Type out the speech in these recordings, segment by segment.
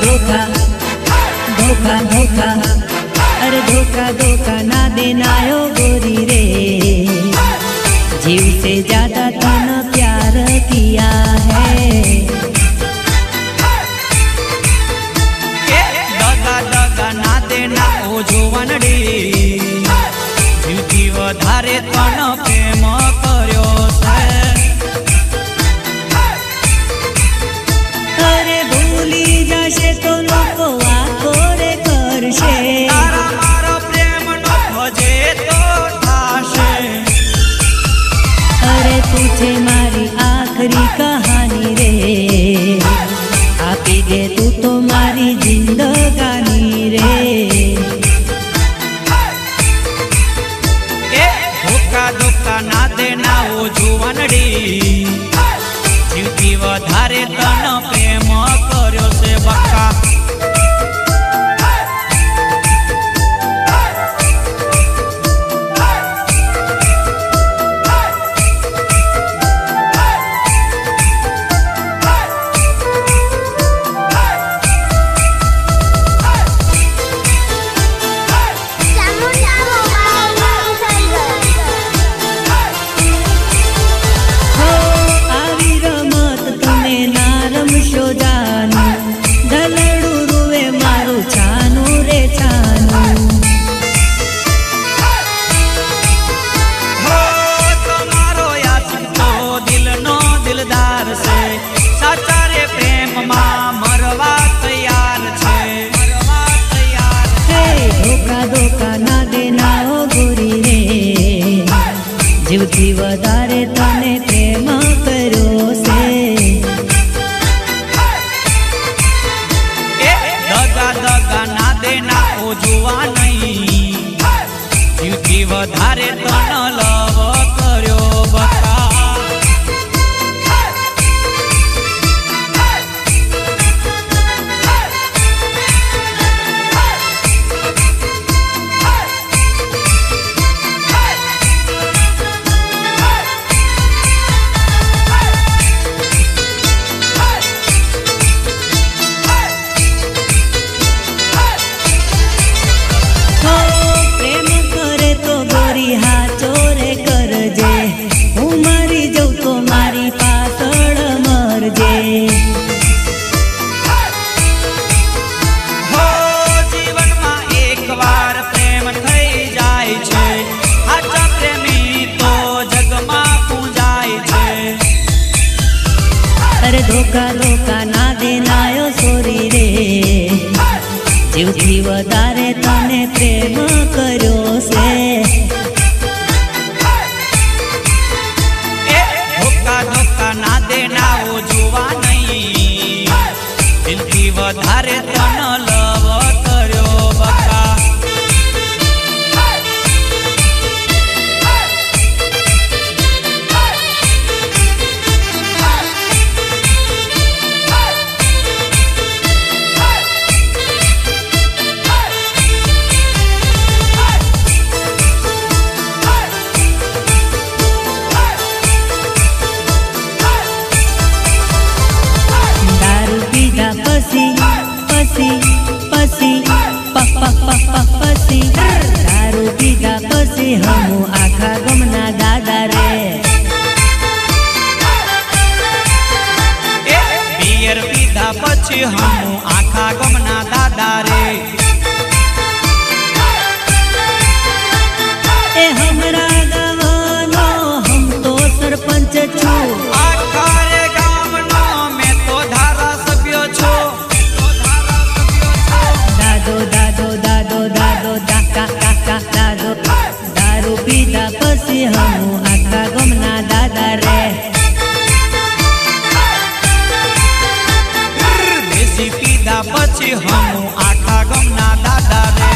धोखा धोखा धोखा, अरे धोखा धोखा ना देना यो गोरी रे, जीव से ज्यादा तूने प्यार किया है। दगा दगा ना देना ओ जुवानडी, जीवथी वधारे तने प्रेम कर्यो छे। अरे भूली जाशे तो लोको वाको रे करशे, तारा मारो प्रेम नो खोजे तो थाशे। अरे तुझे मारी आखरी कहानी रे, आपी दे तू तो मारी जिंदगानी रे। धोखा धोखा ना देना ओ जुवानडी, जीवथी वधारे तने प्रेम कर्यो छे बक्का। जीवथी वधारे तने प्रेम कर्यो छे। दगा दगा ना देना ओ जुवानी, जीवथी वधारे तने लव कर्यो बक्का। अरे धोखा धोखा ना देना यो सोरी रे, जीवथी वधारे तने प्रेम कर्यो छे। धोखा धोखा ना देना ओ जुवानी, दिलथी वधारे तने लव कर्यो बक्का। दारू पीधा पसी हमू आखा गमना दादा रे। बियर पीधा पछी हमू आखा गमना दादा रे। ए हमरा गावनो हम तो सरपंच छू, आखा रे गामनो मैं तो धारा सभ्य छो। दादो दादो दादो दादो दाका काका दादो, दारू पीधा पसी हमू आखा गमना दादा रे। देसी पीधा पछी हमू आखा गमना दादा रे।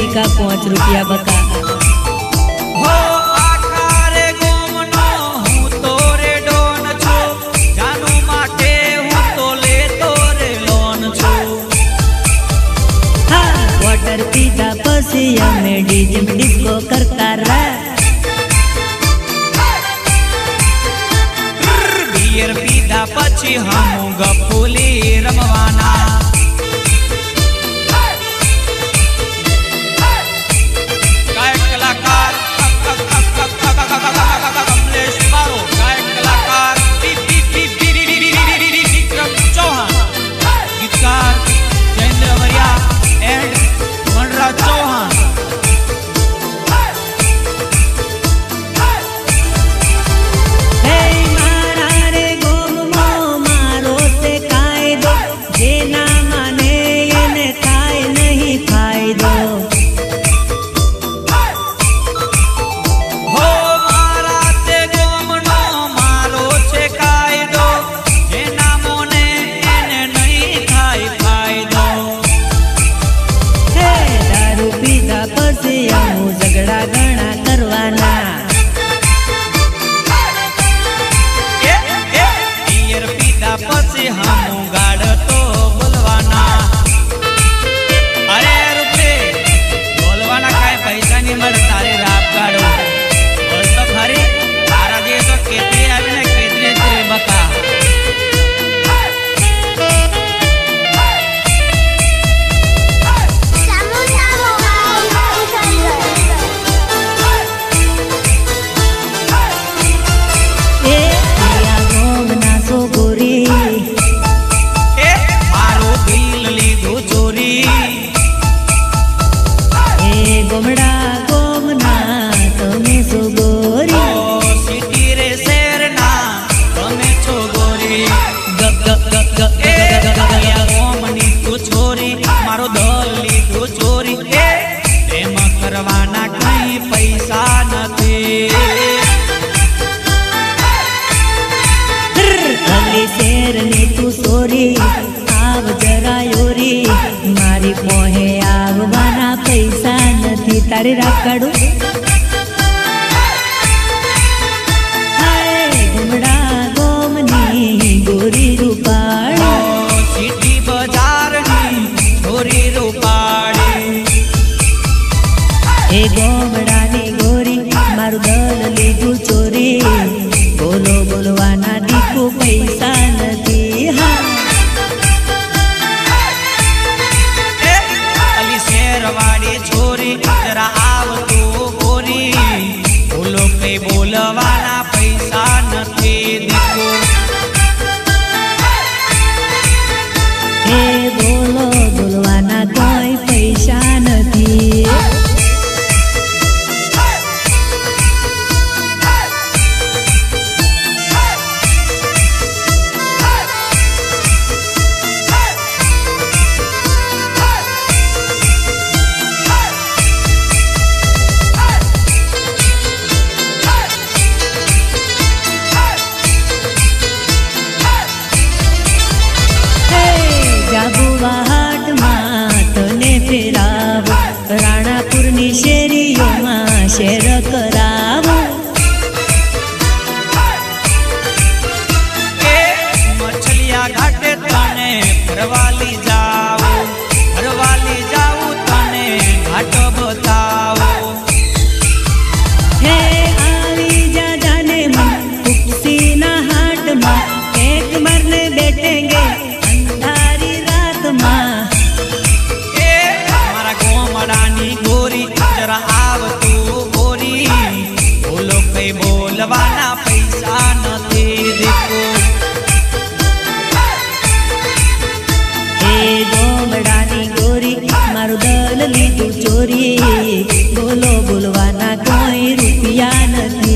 का 5 रुपया बका। हो आखा रे गोमनो हूँ तोरे डोन छो, जानू माटे हूँ तो ले तोरे लोन छो। हाँ वाटर पीधा पसी અમે ડીજે ડિસ્કો કરતા રા। बियर पीधा पछी हमू गप्पुली रमवाना। गायक कलाकार कमलेश मारो, गायक कलाकार विक्रम चौहान, गीतकार जयेंद्र वरिया एंड वनराज चौहान। झगड़ा घना करवाना। बियर पीधा पछी हमू गाड़ तो बोलवाना। अरे रुपये बोलवाना काय पैसा नहीं मर तारे राप गाड़ो बोल तो खरी तारा जे तो केतरी आवी ने केतरी तेरे बका। गोमड़ा गोमना तमे सो गोरी, सिटी रे शेर ना तमे छो गोरी। गप गप गप गप गोमनी तू छोरी मारो दली तू चोरी। प्रेम करवाना कहीं पैसा नथी। अली शेर ने तू सोरी आव जरा योरी, मारी मोहे आववाना पैसा नथी तारे राकाडू। हाय घुमड़ा गोमनी गोरी रूपाड़ी, सिटी बाजार नी छोरी रूपाड़ी। ए गोमड़ा नी गोरी मारू दल लीधु चोरी, बोलो बोलवाना दीकू पैसा नथी। हाँ अली शेरवाड़ी छोरी जरा आव तू गोरी, बोलो पे बोलवाना पैसा नथी देखो। हे बोलो बोलवाना कोई पैसा नथी। राणापुरनी शेरियों में शेर करावो। मछलिया घाटे तने फरवाली जाओ, फरवाली जाओ तने घाट बताओ। हे आवी जा जाने मन कुक्सी ना हाट माँ, एक मरने बैठेंगे अंधारी रात माँ। गोमड़ानी गोरी जरा आव तू गोरी, बोलो पे बोलवाना पैसा नथी देखो। हे गोमड़ानी गोरी मारू दल लीधु चोरी, बोलो बोलवाना कोई रुपया नथी।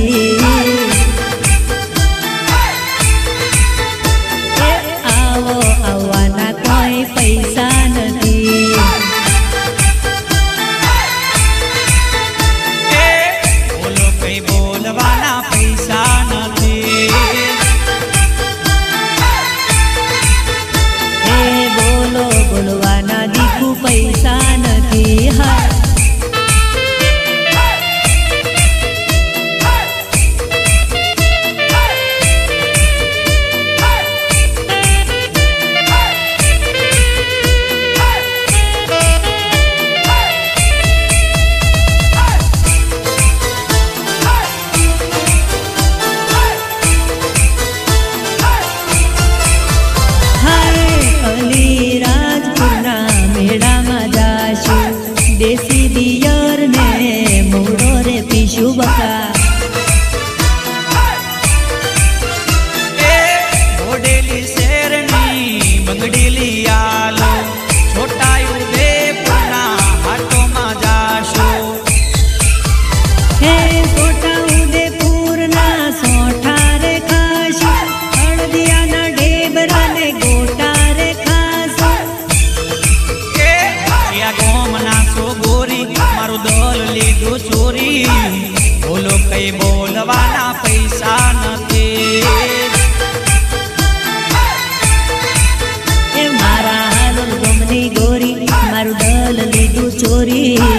आवो आववाना कोई पैसा नथी। बोलवाना पैसा नथी। हे बोलो बोलवाना दीकू पैसा नथी। हाँ देसी बियर ने मोड़ो रे पीशु बका बोडेली शेरनी बंगडीली आलो छोटा उदेपुरना हाटो मा जाशो हे छोटा उदेपुरना सोठा रे खाशो हळदिया ना ढेबरा ने गोटा रे खाशो या गोमना सो गोरी मारू दल लीधु चोरी बोलो कई बोलवाना पैसा नथी मारा हाल गमनी गोरी मारू दल लीधु चोरी